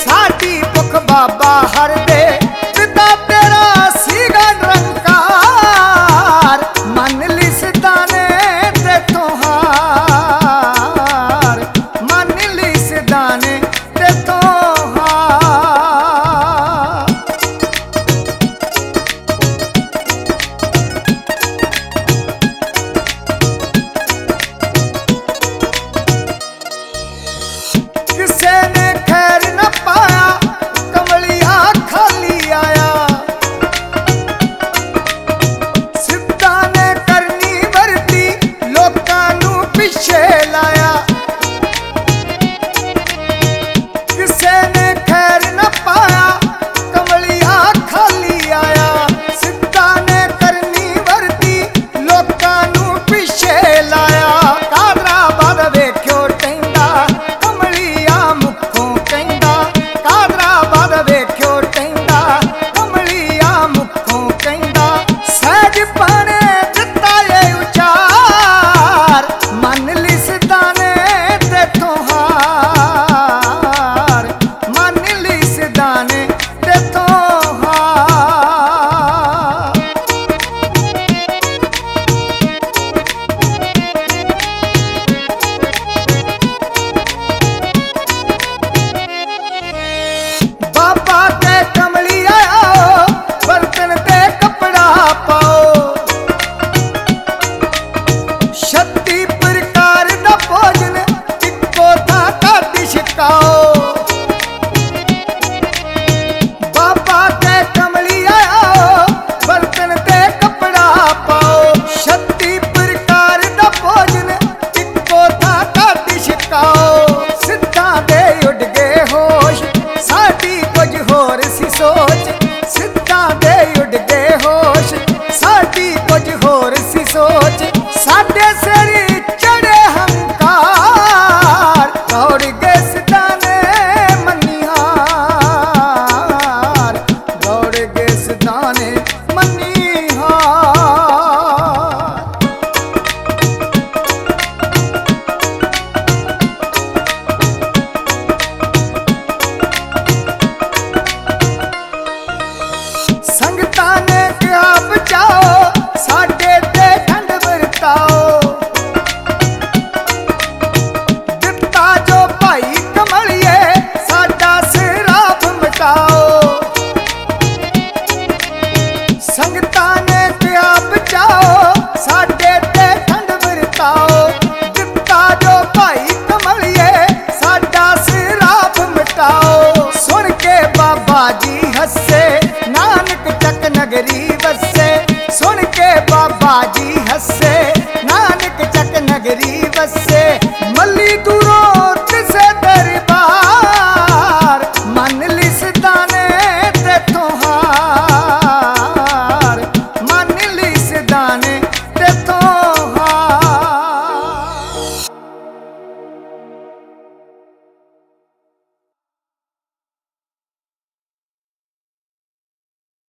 साडी भुख बाबा हर दे पिता तेरा सीगा निरंकार मन ली सिदाने ते तोहार मन ली सिदाने ते तोहार किसे ने खैर न पाया कमलिया खाली आया सिद्धा ने करनी वरती लोकां नू पिछे लाया किसे ने खैर न पाया कमलिया खाली आया सिद्धा ने करनी वरती लोकां नू पिछे लाया कादरा बाद वेख्यो टैंदा कमलिया मुखों कहंदा कादरा बाद वेख्यो टैंदा कमलिया मुखों कहंदा सहज पाने दिता ये उचार मन ली सिदाने ते तोहार मन ली सिदाने